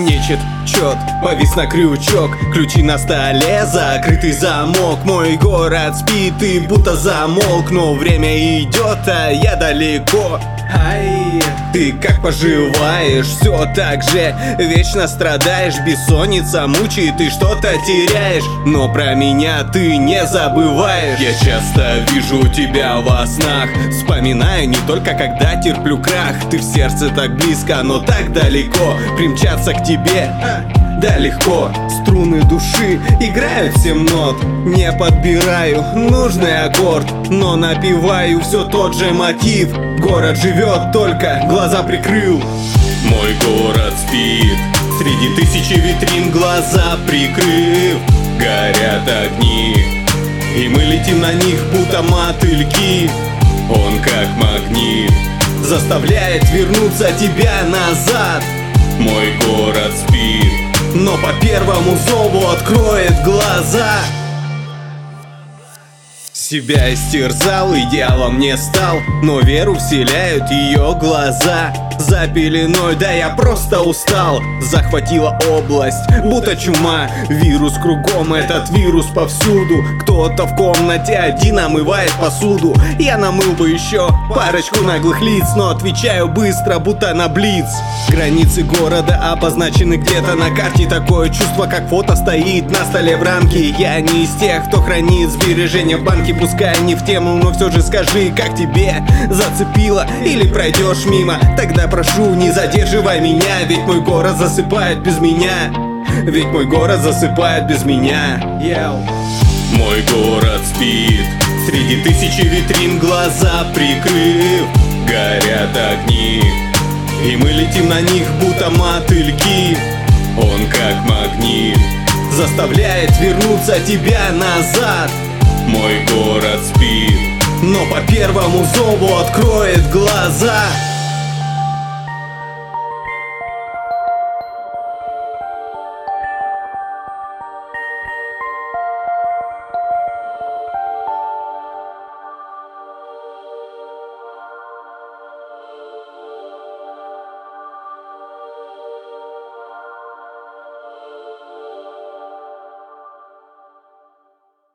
Нечет чет, повис на крючок, ключи на столе, закрытый замок. Мой город спит и будто замолк, но время идет, а я далеко. Ай, ты как поживаешь? Все так же, вечно страдаешь, бессонница мучает, ты что-то теряешь, но про меня ты не забываешь. Я часто вижу тебя во снах, вспоминаю не только когда терплю крах. Ты в сердце так близко, но так далеко, примчаться к тебе да легко. Струны души играют 7 нот, не подбираю нужный аккорд, но напеваю все тот же мотив. Город живет, только глаза прикрыл. Мой город спит, среди тысячи витрин глаза прикрыв. Горят огни, и мы летим на них, будто мотыльки. Он как магнит, заставляет вернуться тебя назад. Мой город спит, но по первому зову откроет глаза. Себя истерзал, идеалом не стал, но веру вселяют ее глаза. За пеленой, да я просто устал. Захватила область, будто чума. Вирус кругом, этот вирус повсюду. Кто-то в комнате один омывает посуду. Я намыл бы еще парочку наглых лиц, но отвечаю быстро, будто на блиц. Границы города обозначены где-то на карте. Такое чувство, как фото стоит на столе в рамке. Я не из тех, кто хранит сбережения в банке. Пускай не в тему, но все же скажи, как тебе зацепило или пройдешь мимо. Тогда прошу, не задерживай меня, ведь мой город засыпает без меня. Ведь мой город засыпает без меня. Мой город спит, среди тысячи витрин глаза прикрыв. Горят огни, и мы летим на них, будто мотыльки. Он как магнит, заставляет вернуться тебя назад. Мой город спит, но по первому зову откроет глаза.